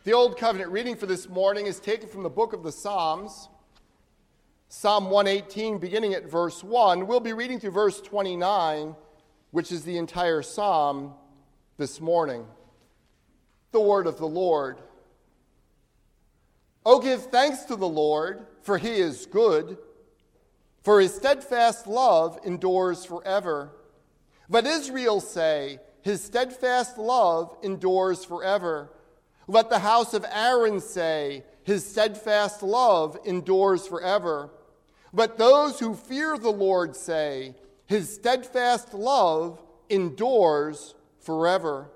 The Old Covenant reading for this morning is taken from the book of the Psalms, Psalm 118, beginning at verse 1. We'll be reading through verse 29, which is the entire psalm this morning. The word of the Lord. O give thanks to the Lord, for he is good, for his steadfast love endures forever. Let Israel say, his steadfast love endures forever. Let the house of Aaron say, his steadfast love endures forever. Let those who fear the Lord say, his steadfast love endures forever.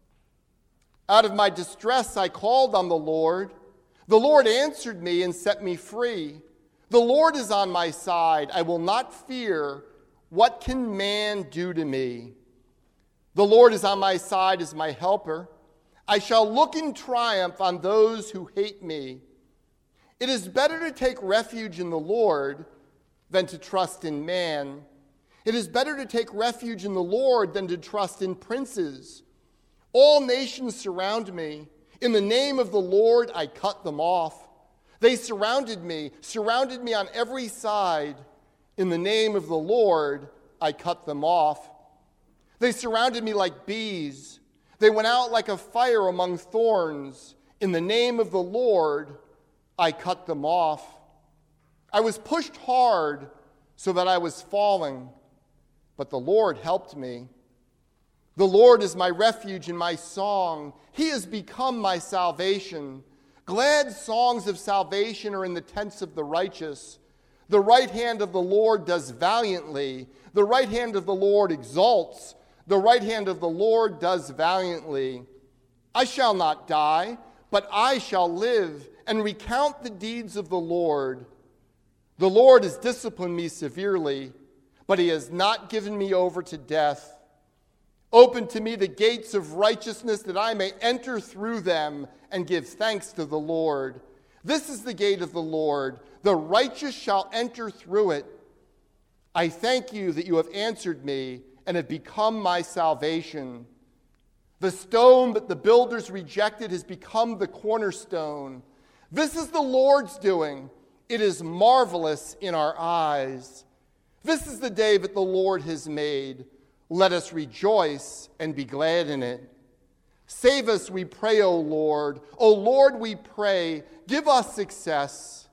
Out of my distress I called on the Lord. The Lord answered me and set me free. The Lord is on my side. I will not fear. What can man do to me? The Lord is on my side as my helper. I shall look in triumph on those who hate me. It is better to take refuge in the Lord than to trust in man. It is better to take refuge in the Lord than to trust in princes. All nations surround me. In the name of the Lord, I cut them off. They surrounded me on every side. In the name of the Lord, I cut them off. They surrounded me like bees. They went out like a fire among thorns. In the name of the Lord, I cut them off. I was pushed hard so that I was falling, but the Lord helped me. The Lord is my refuge and my song. He has become my salvation. Glad songs of salvation are in the tents of the righteous. The right hand of the Lord does valiantly. The right hand of the Lord exalts. The right hand of the Lord does valiantly. I shall not die, but I shall live and recount the deeds of the Lord. The Lord has disciplined me severely, but he has not given me over to death. Open to me the gates of righteousness that I may enter through them and give thanks to the Lord. This is the gate of the Lord. The righteous shall enter through it. I thank you that you have answered me and have become my salvation. The stone that the builders rejected has become the cornerstone. This is the Lord's doing. It is marvelous in our eyes. This is the day that the Lord has made. Let us rejoice and be glad in it. Save us, we pray, O Lord. O Lord, we pray, give us success.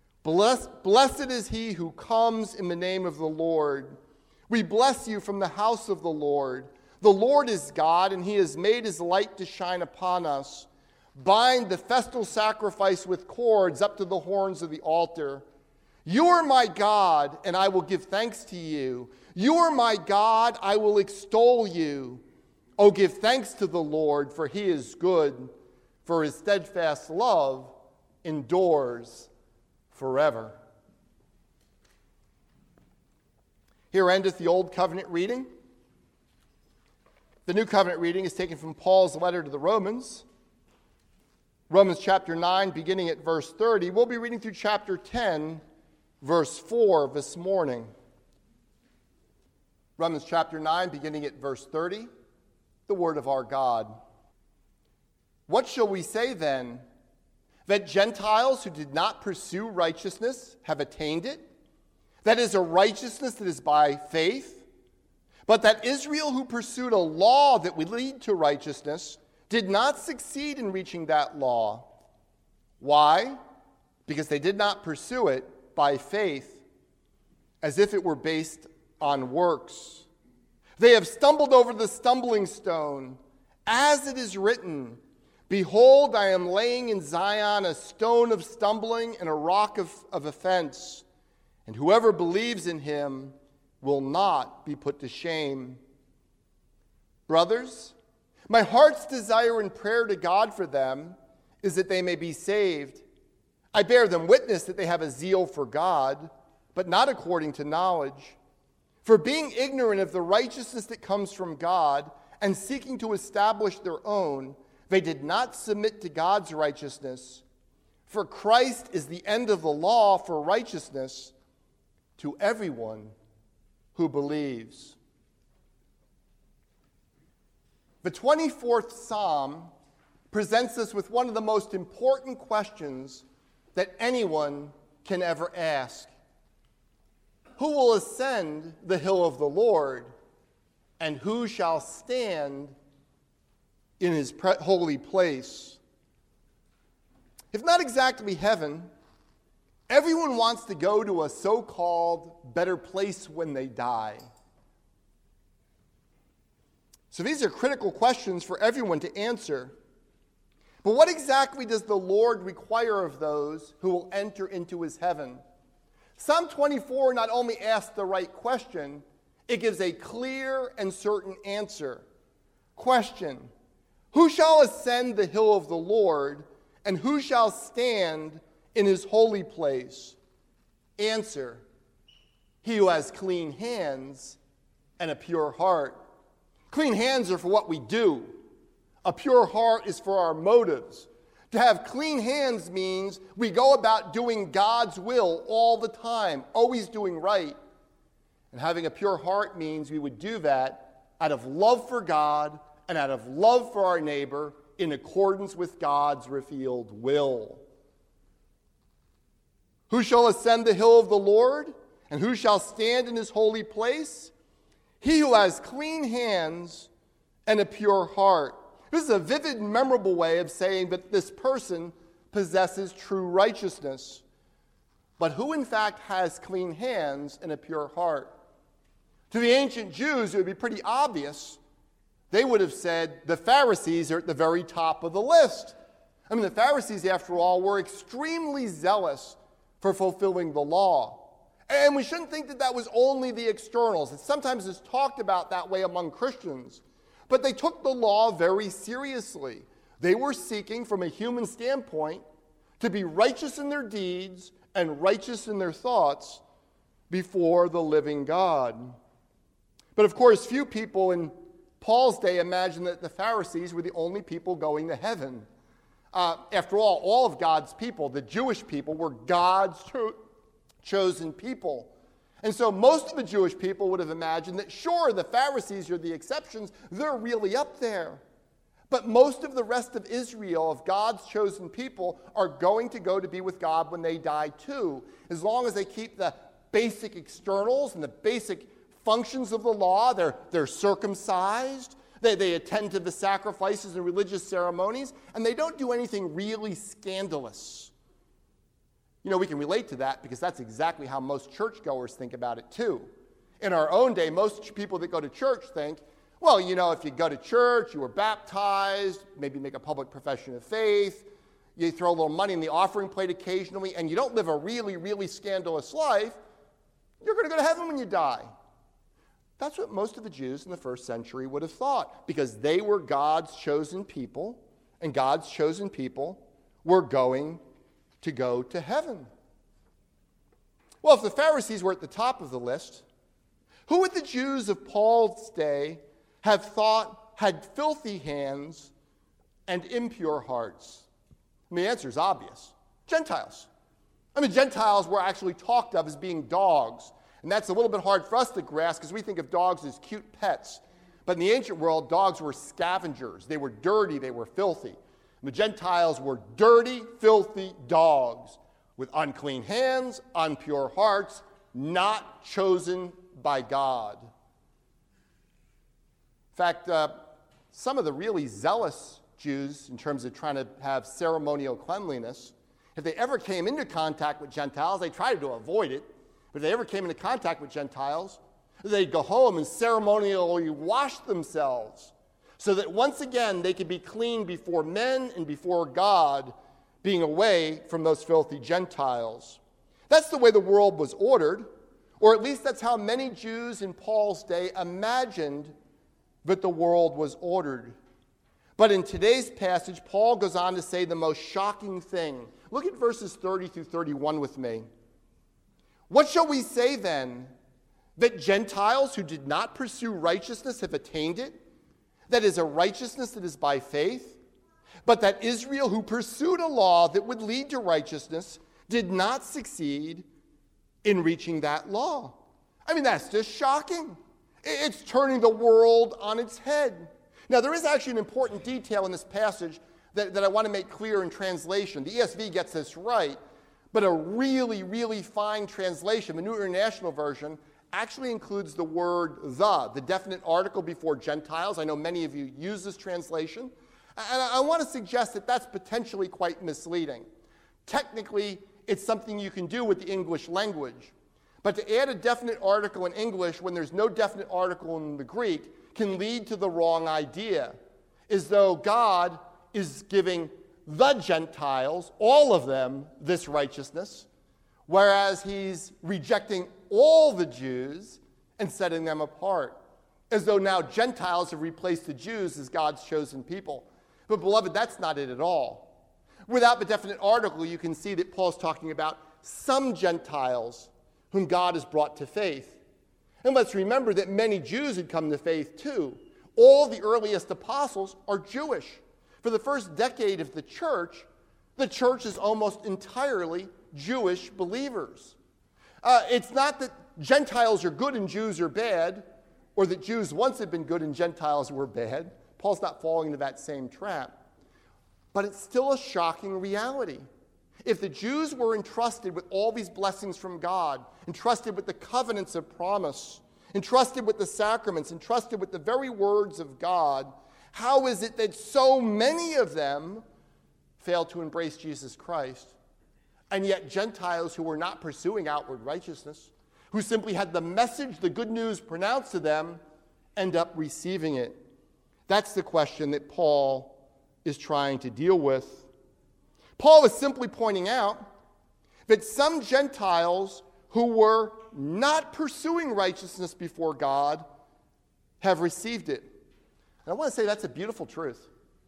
Blessed is he who comes in the name of the Lord. We bless you from the house of the Lord. The Lord is God, and he has made his light to shine upon us. Bind the festal sacrifice with cords up to the horns of the altar. You are my God, and I will give thanks to you. You are my God, I will extol you. Oh, give thanks to the Lord, for he is good, for his steadfast love endures forever. Here endeth the Old Covenant reading. The New Covenant reading is taken from Paul's letter to the Romans. Romans chapter 9, beginning at verse 30. We'll be reading through chapter 10, verse 4 this morning. Romans chapter 9, beginning at verse 30, the word of our God. What shall we say then? That Gentiles who did not pursue righteousness have attained it? That is a righteousness that is by faith? But that Israel who pursued a law that would lead to righteousness did not succeed in reaching that law. Why? Because they did not pursue it by faith, as if it were based on works. They have stumbled over the stumbling stone, as it is written, behold, I am laying in Zion a stone of stumbling and a rock of offense, and whoever believes in him will not be put to shame. Brothers, my heart's desire and prayer to God for them is that they may be saved. I bear them witness that they have a zeal for God, but not according to knowledge. For being ignorant of the righteousness that comes from God and seeking to establish their own, they did not submit to God's righteousness. For Christ is the end of the law for righteousness to everyone who believes. The 24th Psalm presents us with one of the most important questions that anyone can ever ask. Who will ascend the hill of the Lord, and who shall stand in his holy place? If not exactly heaven, everyone wants to go to a so-called better place when they die. So these are critical questions for everyone to answer. But what exactly does the Lord require of those who will enter into his heaven? Psalm 24 not only asks the right question, it gives a clear and certain answer. Question: who shall ascend the hill of the Lord, and who shall stand in his holy place? Answer: he who has clean hands and a pure heart. Clean hands are for what we do. A pure heart is for our motives. To have clean hands means we go about doing God's will all the time, always doing right. And having a pure heart means we would do that out of love for God and out of love for our neighbor in accordance with God's revealed will. Who shall ascend the hill of the Lord, and who shall stand in his holy place? He who has clean hands and a pure heart. This is a vivid and memorable way of saying that this person possesses true righteousness. But who in fact has clean hands and a pure heart? To the ancient Jews, it would be pretty obvious. They would have said the Pharisees are at the very top of the list. I mean, the Pharisees, after all, were extremely zealous for fulfilling the law. And we shouldn't think that that was only the externals. Sometimes it's talked about that way among Christians. But they took the law very seriously. They were seeking, from a human standpoint, to be righteous in their deeds and righteous in their thoughts before the living God. But of course, few people in Paul's day imagined that the Pharisees were the only people going to heaven. After all of God's people, the Jewish people, were God's chosen people. And so most of the Jewish people would have imagined that, sure, the Pharisees are the exceptions. They're really up there. But most of the rest of Israel, of God's chosen people, are going to go to be with God when they die too, as long as they keep the basic externals and the basic functions of the law. They're circumcised. They attend to the sacrifices and religious ceremonies, and they don't do anything really scandalous. You know, we can relate to that because that's exactly how most churchgoers think about it too. In our own day, most people that go to church think, well, you know, if you go to church, you were baptized, maybe make a public profession of faith, you throw a little money in the offering plate occasionally, and you don't live a really, really scandalous life, you're going to go to heaven when you die. That's what most of the Jews in the first century would have thought, because they were God's chosen people, and God's chosen people were going to go to heaven. Well, if the Pharisees were at the top of the list, who would the Jews of Paul's day have thought had filthy hands and impure hearts? I mean, the answer is obvious. Gentiles. I mean, Gentiles were actually talked of as being dogs. And that's a little bit hard for us to grasp because we think of dogs as cute pets. But in the ancient world, dogs were scavengers. They were dirty. They were filthy. The Gentiles were dirty, filthy dogs with unclean hands, impure hearts, not chosen by God. In fact, some of the really zealous Jews, in terms of trying to have ceremonial cleanliness, if they ever came into contact with Gentiles, they tried to avoid it, but if they ever came into contact with Gentiles, they'd go home and ceremonially wash themselves, so that once again they could be clean before men and before God, being away from those filthy Gentiles. That's the way the world was ordered, or at least that's how many Jews in Paul's day imagined that the world was ordered. But in today's passage, Paul goes on to say the most shocking thing. Look at verses 30 through 31 with me. What shall we say then? That Gentiles who did not pursue righteousness have attained it? That is a righteousness that is by faith, but that Israel, who pursued a law that would lead to righteousness, did not succeed in reaching that law. I mean, that's just shocking. It's turning the world on its head. Now, there is actually an important detail in this passage that I want to make clear in translation. The ESV gets this right, but a really, really fine translation, the New International Version, actually includes the word the definite article before Gentiles. I know many of you use this translation. And I want to suggest that that's potentially quite misleading. Technically, it's something you can do with the English language. But to add a definite article in English when there's no definite article in the Greek can lead to the wrong idea, as though God is giving the Gentiles, all of them, this righteousness, whereas he's rejecting all the Jews and setting them apart, as though now Gentiles have replaced the Jews as God's chosen people. But beloved, that's not it at all. Without the definite article, you can see that Paul's talking about some Gentiles whom God has brought to faith. And let's remember that many Jews had come to faith too. All the earliest apostles are Jewish. For the first decade of the church is almost entirely Jewish believers. It's not that Gentiles are good and Jews are bad, or that Jews once had been good and Gentiles were bad. Paul's not falling into that same trap. But it's still a shocking reality. If the Jews were entrusted with all these blessings from God, entrusted with the covenants of promise, entrusted with the sacraments, entrusted with the very words of God, how is it that so many of them failed to embrace Jesus Christ? And yet Gentiles who were not pursuing outward righteousness, who simply had the message, the good news pronounced to them, end up receiving it. That's the question that Paul is trying to deal with. Paul is simply pointing out that some Gentiles who were not pursuing righteousness before God have received it. And I want to say that's a beautiful truth.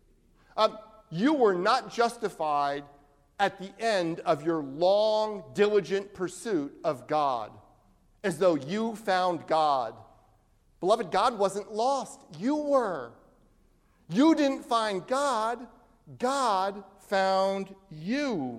You were not justified at the end of your long, diligent pursuit of God, as though you found God. Beloved, God wasn't lost. You were. You didn't find God. God found you.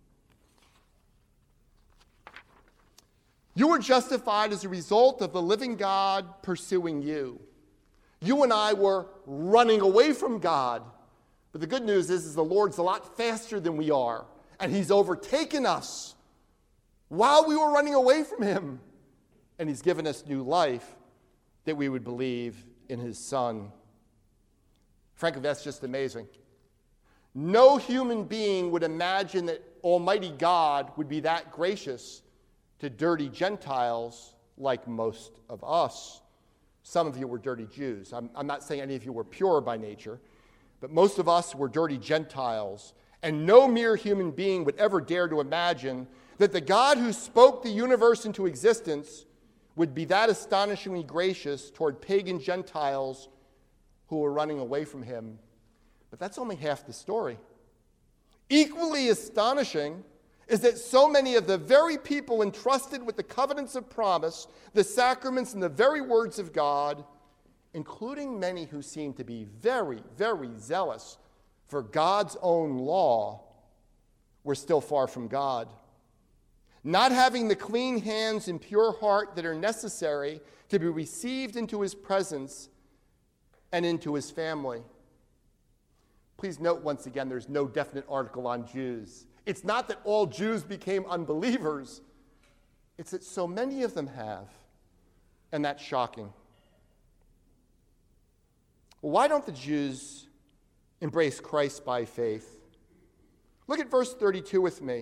You were justified as a result of the living God pursuing you. You and I were running away from God. But the good news is the Lord's a lot faster than we are, and he's overtaken us while we were running away from him. And he's given us new life that we would believe in his Son. Frankly, that's just amazing. No human being would imagine that Almighty God would be that gracious to dirty Gentiles like most of us. Some of you were dirty Jews. I'm not saying any of you were pure by nature, but most of us were dirty Gentiles. And no mere human being would ever dare to imagine that the God who spoke the universe into existence would be that astonishingly gracious toward pagan Gentiles who were running away from him. But that's only half the story. Equally astonishing is that so many of the very people entrusted with the covenants of promise, the sacraments, and the very words of God, including many who seem to be very, very zealous for God's own law, were still far from God. Not having the clean hands and pure heart that are necessary to be received into his presence and into his family. Please note once again, there's no definite article on Jews. It's not that all Jews became unbelievers. It's that so many of them have, and that's shocking. Why don't the Jews embrace Christ by faith? Look at verse 32 with me.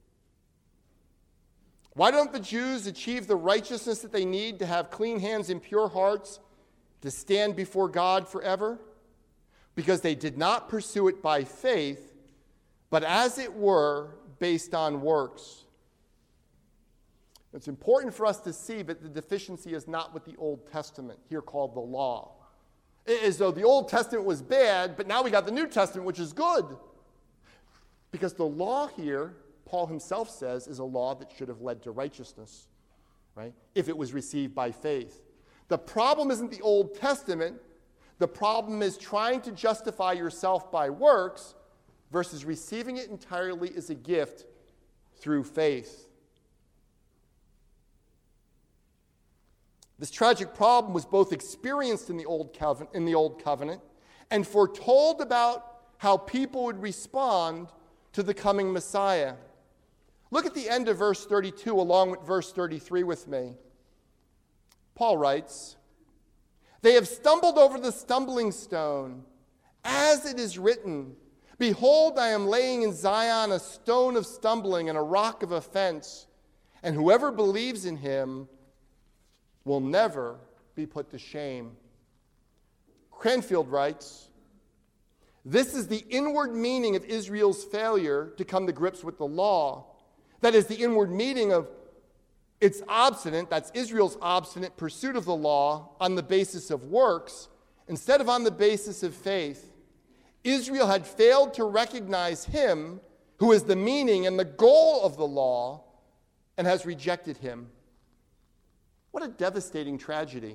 Why don't the Jews achieve the righteousness that they need to have clean hands and pure hearts to stand before God forever? Because they did not pursue it by faith, but as it were, based on works. It's important for us to see that the deficiency is not with the Old Testament, here called the law. As though the Old Testament was bad, but now we got the New Testament, which is good. Because the law here, Paul himself says, is a law that should have led to righteousness, right? If it was received by faith. The problem isn't the Old Testament. The problem is trying to justify yourself by works versus receiving it entirely as a gift through faith. This tragic problem was both experienced in the Old Covenant and foretold about how people would respond to the coming Messiah. Look at the end of verse 32 along with verse 33 with me. Paul writes, "They have stumbled over the stumbling stone, as it is written, 'Behold, I am laying in Zion a stone of stumbling and a rock of offense, and whoever believes in him will never be put to shame.'" Cranfield writes, "This is the inward meaning of Israel's failure to come to grips with the law. That is the inward meaning of that's Israel's obstinate pursuit of the law on the basis of works instead of on the basis of faith. Israel had failed to recognize him who is the meaning and the goal of the law and has rejected him." What a devastating tragedy.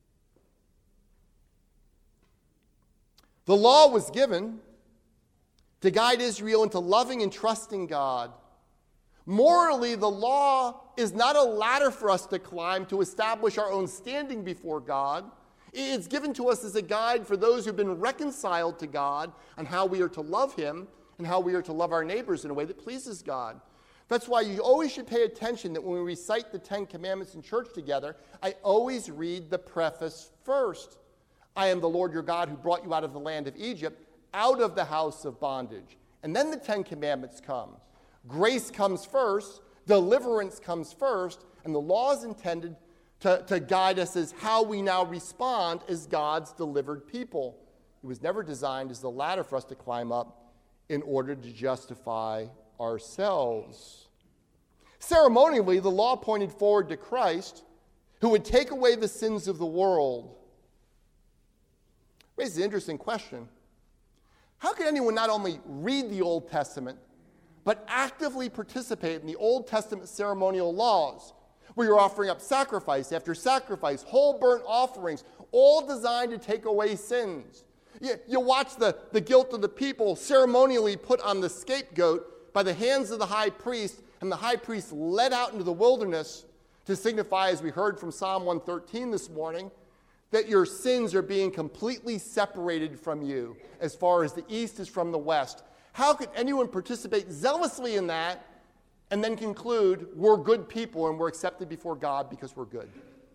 The law was given to guide Israel into loving and trusting God. Morally, the law is not a ladder for us to climb to establish our own standing before God. It's given to us as a guide for those who've been reconciled to God on how we are to love him and how we are to love our neighbors in a way that pleases God. That's why you always should pay attention that when we recite the 10 Commandments in church together, I always read the preface first. "I am the Lord your God who brought you out of the land of Egypt, out of the house of bondage." And then the 10 Commandments come. Grace comes first, deliverance comes first, and the law is intended to guide us as how we now respond as God's delivered people. It was never designed as the ladder for us to climb up in order to justify ourselves. Ceremonially, the law pointed forward to Christ, who would take away the sins of the world. Raises an interesting question. How can anyone not only read the Old Testament, but actively participate in the Old Testament ceremonial laws, where you're offering up sacrifice after sacrifice, whole burnt offerings, all designed to take away sins? You watch the guilt of the people ceremonially put on the scapegoat by the hands of the high priest, and the high priest led out into the wilderness to signify, as we heard from Psalm 113 this morning, that your sins are being completely separated from you as far as the east is from the west. How could anyone participate zealously in that and then conclude we're good people and we're accepted before God because we're good?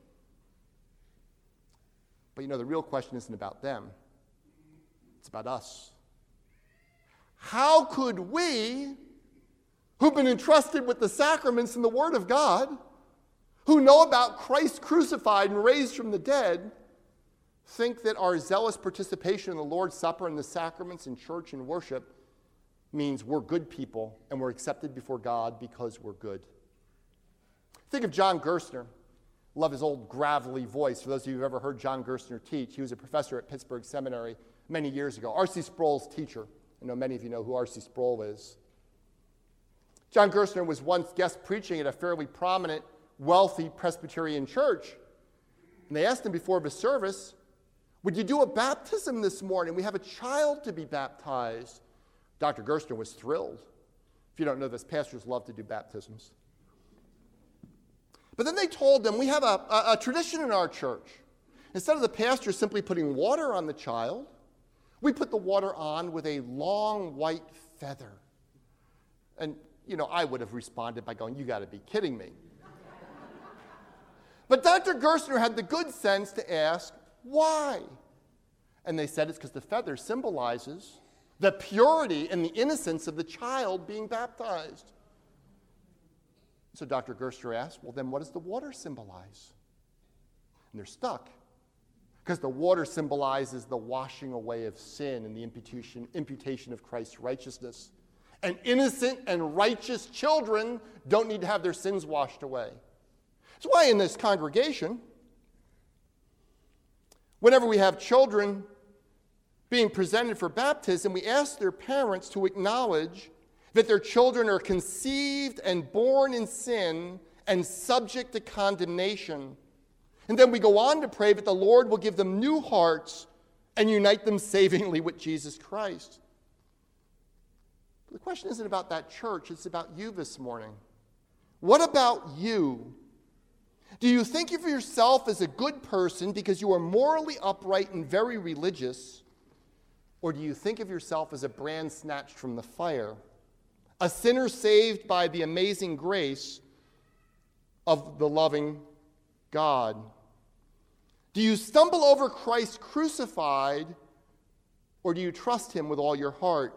But the real question isn't about them. It's about us. How could we, who've been entrusted with the sacraments and the Word of God, who know about Christ crucified and raised from the dead, think that our zealous participation in the Lord's Supper and the sacraments in church and worship means we're good people and we're accepted before God because we're good? Think of John Gerstner. Love his old gravelly voice. For those of you who've ever heard John Gerstner teach, he was a professor at Pittsburgh Seminary many years ago. R.C. Sproul's teacher. I know many of you know who R.C. Sproul is. John Gerstner was once guest preaching at a fairly prominent, wealthy Presbyterian church. And they asked him before the service, "Would you do a baptism this morning? We have a child to be baptized." Dr. Gerstner was thrilled. If you don't know this, pastors love to do baptisms. But then they told him, "We have a tradition in our church. Instead of the pastor simply putting water on the child, we put the water on with a long white feather." And, I would have responded by going, "You got to be kidding me." But Dr. Gerstner had the good sense to ask, "Why?" And they said it's because the feather symbolizes the purity and the innocence of the child being baptized. So Dr. Gerstner asked, "Well, then what does the water symbolize?" And they're stuck, because the water symbolizes the washing away of sin and the imputation of Christ's righteousness. And innocent and righteous children don't need to have their sins washed away. That's why in this congregation, whenever we have children being presented for baptism, we ask their parents to acknowledge that their children are conceived and born in sin and subject to condemnation. And then we go on to pray that the Lord will give them new hearts and unite them savingly with Jesus Christ. But the question isn't about that church, it's about you this morning. What about you? Do you think of yourself as a good person because you are morally upright and very religious? Or do you think of yourself as a brand snatched from the fire, a sinner saved by the amazing grace of the loving God? Do you stumble over Christ crucified, or do you trust him with all your heart?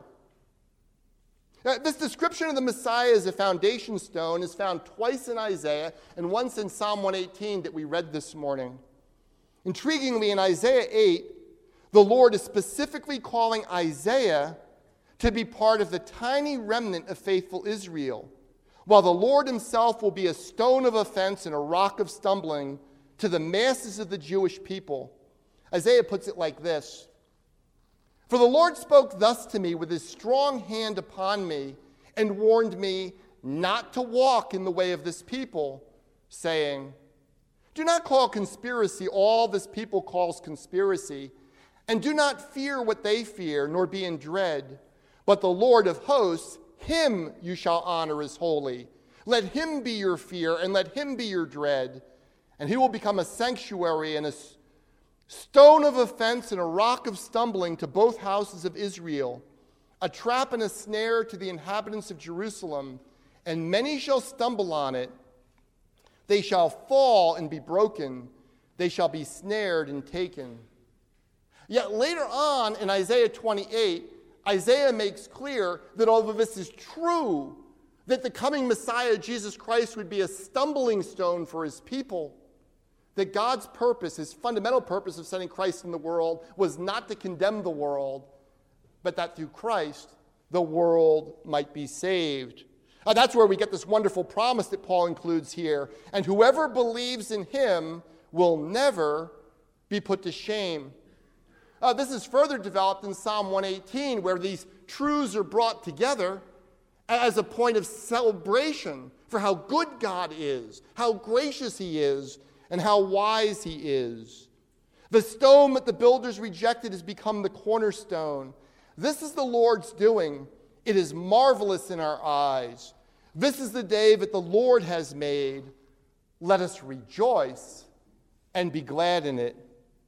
This description of the Messiah as a foundation stone is found twice in Isaiah and once in Psalm 118 that we read this morning. Intriguingly, in Isaiah 8, the Lord is specifically calling Isaiah to be part of the tiny remnant of faithful Israel, while the Lord himself will be a stone of offense and a rock of stumbling to the masses of the Jewish people. Isaiah puts it like this: "For the Lord spoke thus to me with his strong hand upon me and warned me not to walk in the way of this people, saying, do not call conspiracy all this people calls conspiracy, and do not fear what they fear, nor be in dread. But the Lord of hosts, him you shall honor as holy. Let him be your fear, and let him be your dread. And he will become a sanctuary and a stone of offense and a rock of stumbling to both houses of Israel, a trap and a snare to the inhabitants of Jerusalem, and many shall stumble on it. They shall fall and be broken. They shall be snared and taken." Yet later on in Isaiah 28, Isaiah makes clear that although this is true, that the coming Messiah, Jesus Christ, would be a stumbling stone for his people, that God's purpose, his fundamental purpose of sending Christ in the world, was not to condemn the world, but that through Christ, the world might be saved. That's where we get this wonderful promise that Paul includes here. "And whoever believes in him will never be put to shame." This is further developed in Psalm 118, where these truths are brought together as a point of celebration for how good God is, how gracious he is, and how wise he is. The stone that the builders rejected has become the cornerstone. This is the Lord's doing. It is marvelous in our eyes. This is the day that the Lord has made. Let us rejoice and be glad in it.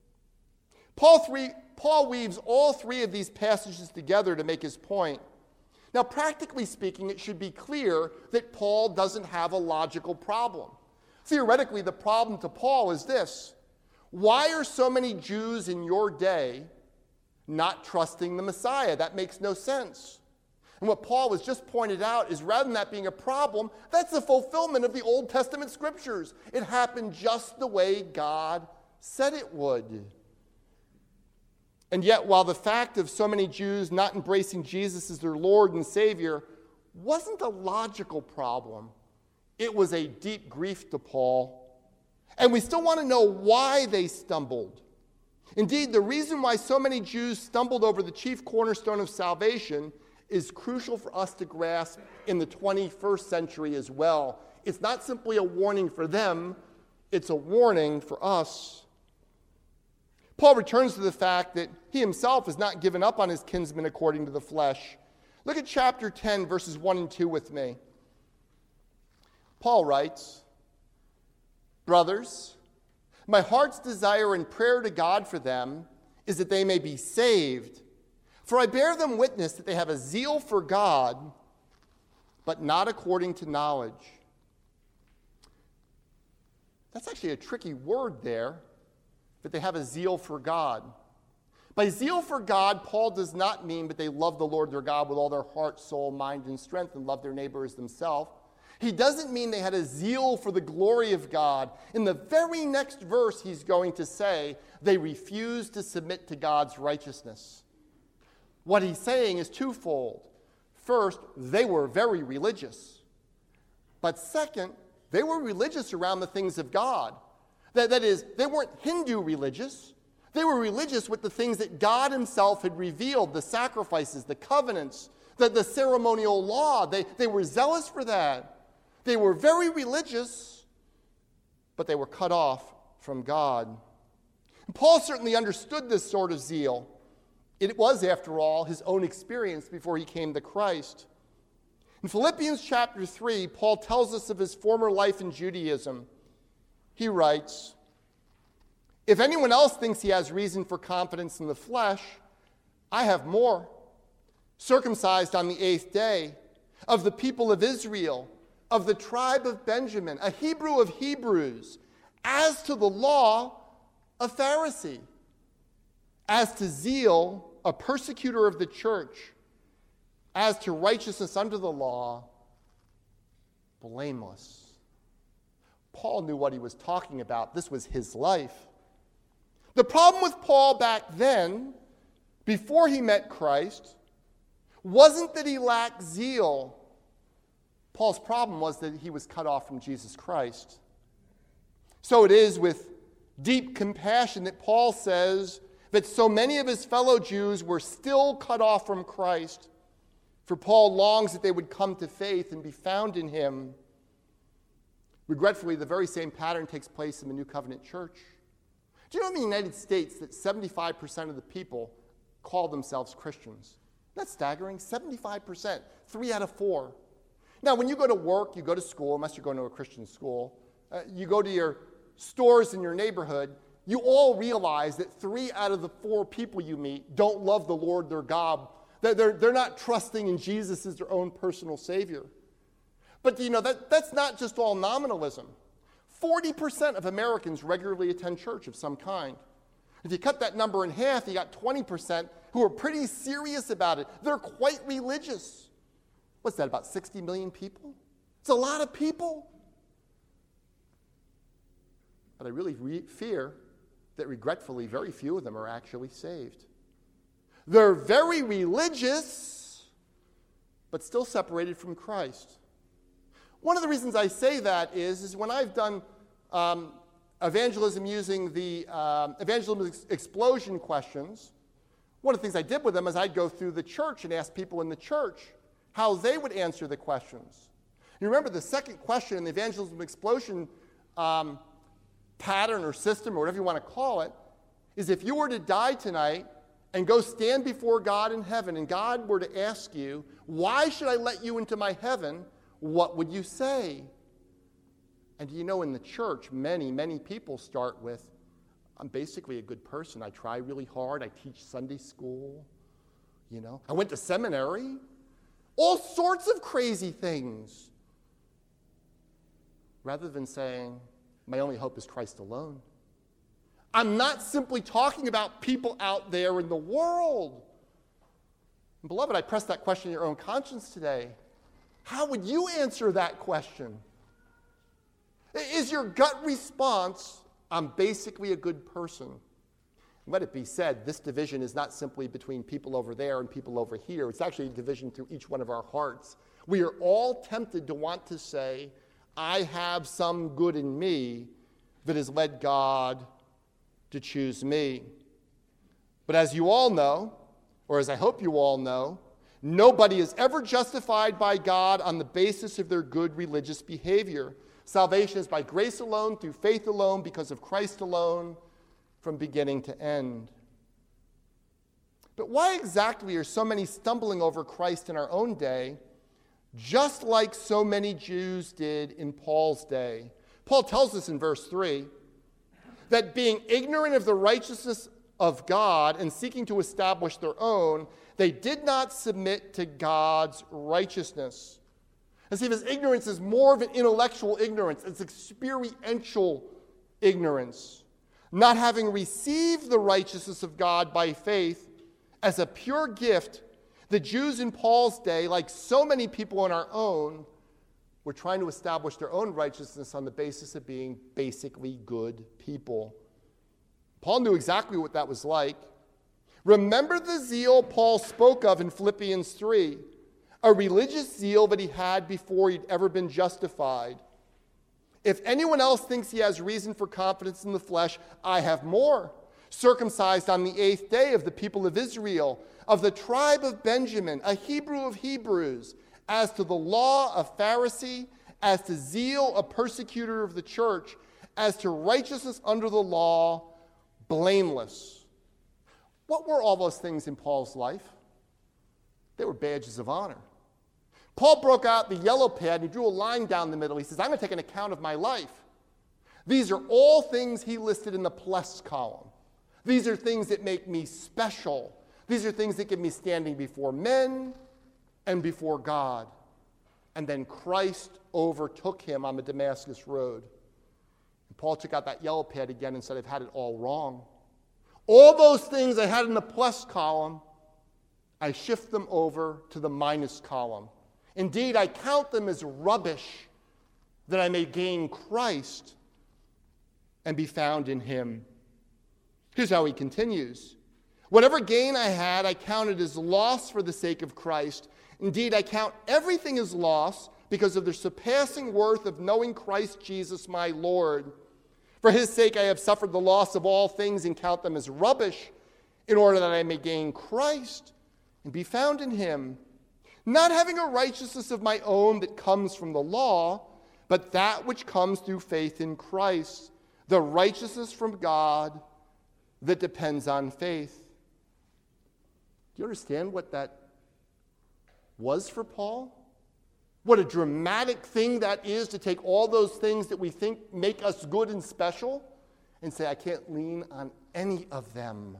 Paul weaves all three of these passages together to make his point. Now, practically speaking, it should be clear that Paul doesn't have a logical problem. Theoretically, the problem to Paul is this: why are so many Jews in your day not trusting the Messiah? That makes no sense. And what Paul has just pointed out is, rather than that being a problem, that's the fulfillment of the Old Testament scriptures. It happened just the way God said it would. And yet, while the fact of so many Jews not embracing Jesus as their Lord and Savior wasn't a logical problem, it was a deep grief to Paul. And we still want to know why they stumbled. Indeed, the reason why so many Jews stumbled over the chief cornerstone of salvation is crucial for us to grasp in the 21st century as well. It's not simply a warning for them, it's a warning for us. Paul returns to the fact that he himself has not given up on his kinsmen according to the flesh. Look at chapter 10, verses 1 and 2 with me. Paul writes, "Brothers, my heart's desire and prayer to God for them is that they may be saved. For I bear them witness that they have a zeal for God, but not according to knowledge." That's actually a tricky word there, that they have a zeal for God. By zeal for God, Paul does not mean that they love the Lord their God with all their heart, soul, mind, and strength and love their neighbor as themselves. He doesn't mean they had a zeal for the glory of God. In the very next verse, he's going to say they refused to submit to God's righteousness. What he's saying is twofold. First, they were very religious. But second, they were religious around the things of God. That is, they weren't Hindu religious. They were religious with the things that God himself had revealed, the sacrifices, the covenants, the ceremonial law. They were zealous for that. They were very religious, but they were cut off from God. And Paul certainly understood this sort of zeal. It was, after all, his own experience before he came to Christ. In Philippians chapter 3, Paul tells us of his former life in Judaism. He writes, "If anyone else thinks he has reason for confidence in the flesh, I have more. Circumcised on the 8th day, of the people of Israel, of the tribe of Benjamin, a Hebrew of Hebrews, as to the law, a Pharisee, as to zeal, a persecutor of the church, as to righteousness under the law, blameless. Paul knew what he was talking about. This was his life. The problem with Paul back then, before he met Christ, wasn't that he lacked zeal. Paul's problem was that he was cut off from Jesus Christ. So it is with deep compassion that Paul says that so many of his fellow Jews were still cut off from Christ. For Paul longs that they would come to faith and be found in him. Regretfully, the very same pattern takes place in the New Covenant Church. Do you know in the United States that 75% of the people call themselves Christians? That's staggering. 75%, 3 out of 4. Now, when you go to work, you go to school, unless you're going to a Christian school, you go to your stores in your neighborhood, you all realize that 3 out of the 4 people you meet don't love the Lord their God. They're not trusting in Jesus as their own personal Savior. But you know, that's not just all nominalism. 40% of Americans regularly attend church of some kind. If you cut that number in half, you got 20% who are pretty serious about it. They're quite religious. What's that, about 60 million people? It's a lot of people. But I really fear that regretfully, very few of them are actually saved. They're very religious, but still separated from Christ. One of the reasons I say that is when I've done evangelism using the evangelism explosion questions, one of the things I did with them is I'd go through the church and ask people in the church how they would answer the questions. You remember the second question in the evangelism explosion pattern or system or whatever you want to call it is if you were to die tonight and go stand before God in heaven and God were to ask you, why should I let you into my heaven? What would you say? And you know, in the church, many people start with, I'm basically a good person. I try really hard. I teach Sunday school. You know, I went to seminary. All sorts of crazy things. Rather than saying, my only hope is Christ alone. I'm not simply talking about people out there in the world. And beloved, I press that question in your own conscience today. How would you answer that question? Is your gut response, I'm basically a good person? Let it be said, this division is not simply between people over there and people over here. It's actually a division through each one of our hearts. We are all tempted to want to say, I have some good in me that has led God to choose me. But as you all know, or as I hope you all know, nobody is ever justified by God on the basis of their good religious behavior. Salvation is by grace alone, through faith alone, because of Christ alone, from beginning to end. But why exactly are so many stumbling over Christ in our own day, just like so many Jews did in Paul's day? Paul tells us in verse 3 that being ignorant of the righteousness of God and seeking to establish their own, they did not submit to God's righteousness. And see, this ignorance is more of an intellectual ignorance. It's experiential ignorance. Not having received the righteousness of God by faith as a pure gift, the Jews in Paul's day, like so many people in our own, were trying to establish their own righteousness on the basis of being basically good people. Paul knew exactly what that was like. Remember the zeal Paul spoke of in Philippians 3, a religious zeal that he had before he'd ever been justified. If anyone else thinks he has reason for confidence in the flesh, I have more. Circumcised on the 8th day of the people of Israel, of the tribe of Benjamin, a Hebrew of Hebrews, as to the law, a Pharisee, as to zeal, a persecutor of the church, as to righteousness under the law, blameless. What were all those things in Paul's life? They were badges of honor. Paul broke out the yellow pad and he drew a line down the middle. He says, I'm going to take an account of my life. These are all things he listed in the plus column. These are things that make me special, These are things that give me standing before men and before God. And then Christ overtook him on the Damascus road. And Paul took out that yellow pad again and said, I've had it all wrong. All those things I had in the plus column, I shift them over to the minus column. Indeed, I count them as rubbish that I may gain Christ and be found in him. Here's how he continues. Whatever gain I had, I counted as loss for the sake of Christ. Indeed, I count everything as loss because of the surpassing worth of knowing Christ Jesus my Lord. For his sake I have suffered the loss of all things and count them as rubbish, in order that I may gain Christ and be found in him, not having a righteousness of my own that comes from the law, but that which comes through faith in Christ, the righteousness from God that depends on faith. Do you understand what that was for Paul? What a dramatic thing that is to take all those things that we think make us good and special and say, I can't lean on any of them.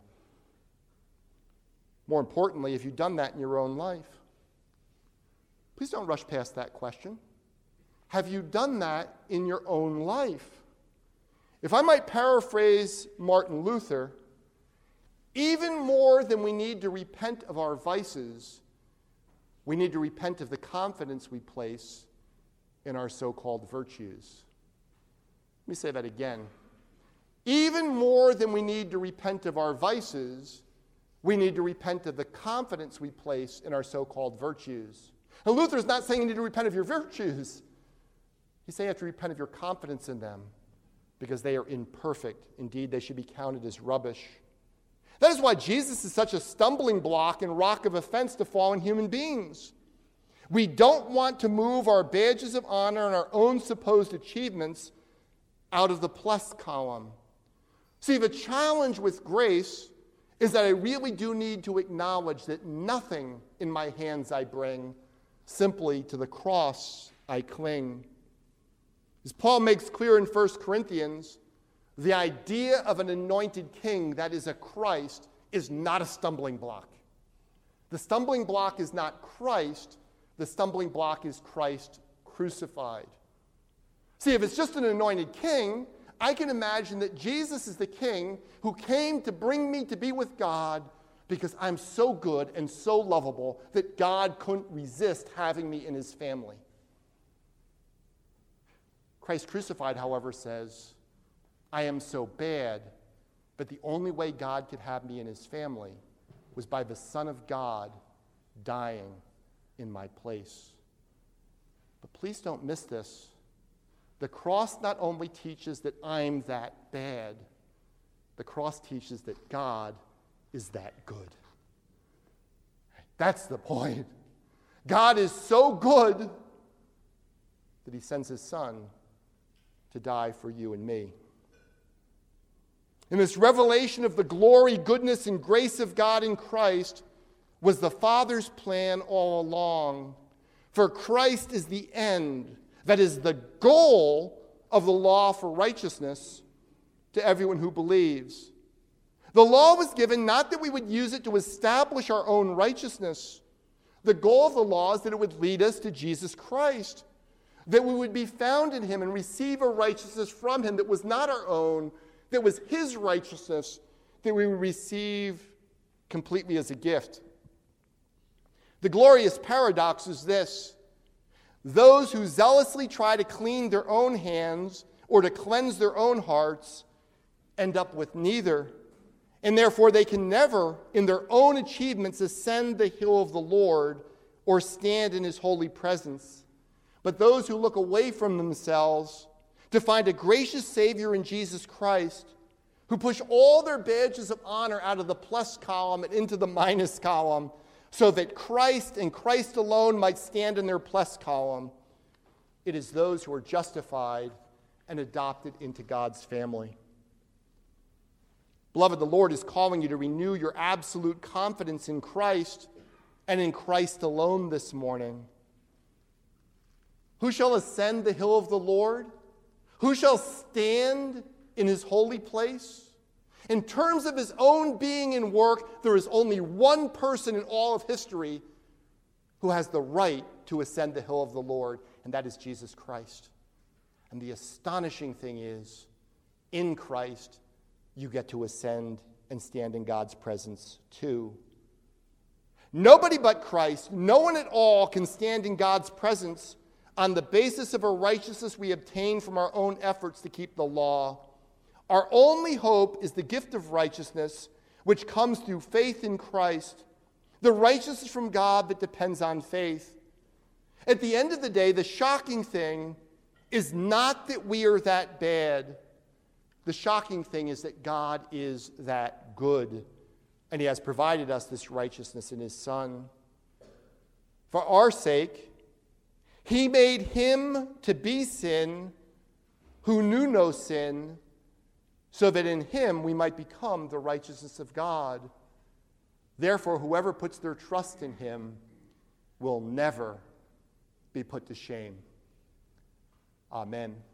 More importantly, if you've done that in your own life, please don't rush past that question. Have you done that in your own life? If I might paraphrase Martin Luther, even more than we need to repent of our vices, we need to repent of the confidence we place in our so-called virtues. Let me say that again. Even more than we need to repent of our vices, we need to repent of the confidence we place in our so-called virtues. Now, Luther's not saying you need to repent of your virtues. He's saying you have to repent of your confidence in them because they are imperfect. Indeed, they should be counted as rubbish. That is why Jesus is such a stumbling block and rock of offense to fallen human beings. We don't want to move our badges of honor and our own supposed achievements out of the plus column. See, the challenge with grace is that I really do need to acknowledge that nothing in my hands I bring, simply to the cross I cling. As Paul makes clear in 1 Corinthians, the idea of an anointed king, that is a Christ, is not a stumbling block. The stumbling block is not Christ. The stumbling block is Christ crucified. See, if it's just an anointed king, I can imagine that Jesus is the king who came to bring me to be with God because I'm so good and so lovable that God couldn't resist having me in his family. Christ crucified, however, says, I am so bad, but the only way God could have me in his family was by the Son of God dying in my place. But please don't miss this. The cross not only teaches that I'm that bad, the cross teaches that God is that good. That's the point. God is so good that he sends his Son to die for you and me. And this revelation of the glory, goodness, and grace of God in Christ was the Father's plan all along. For Christ is the end, that is the goal of the law for righteousness to everyone who believes. The law was given not that we would use it to establish our own righteousness. The goal of the law is that it would lead us to Jesus Christ, that we would be found in him and receive a righteousness from him that was not our own, that was his righteousness, that we would receive completely as a gift. The glorious paradox is this: those who zealously try to clean their own hands or to cleanse their own hearts end up with neither, and therefore they can never, in their own achievements, ascend the hill of the Lord or stand in his holy presence. But those who look away from themselves to find a gracious Savior in Jesus Christ, who push all their badges of honor out of the plus column and into the minus column, so that Christ and Christ alone might stand in their plus column, it is those who are justified and adopted into God's family. Beloved, the Lord is calling you to renew your absolute confidence in Christ and in Christ alone this morning. Who shall ascend the hill of the Lord? Who shall stand in his holy place? In terms of his own being and work, there is only one person in all of history who has the right to ascend the hill of the Lord, and that is Jesus Christ. And the astonishing thing is, in Christ, you get to ascend and stand in God's presence too. Nobody but Christ, no one at all, can stand in God's presence on the basis of a righteousness we obtain from our own efforts to keep the law. Our only hope is the gift of righteousness, which comes through faith in Christ, the righteousness from God that depends on faith. At the end of the day, the shocking thing is not that we are that bad. The shocking thing is that God is that good, and he has provided us this righteousness in his Son. For our sake, he made him to be sin who knew no sin, so that in him we might become the righteousness of God. Therefore, whoever puts their trust in him will never be put to shame. Amen.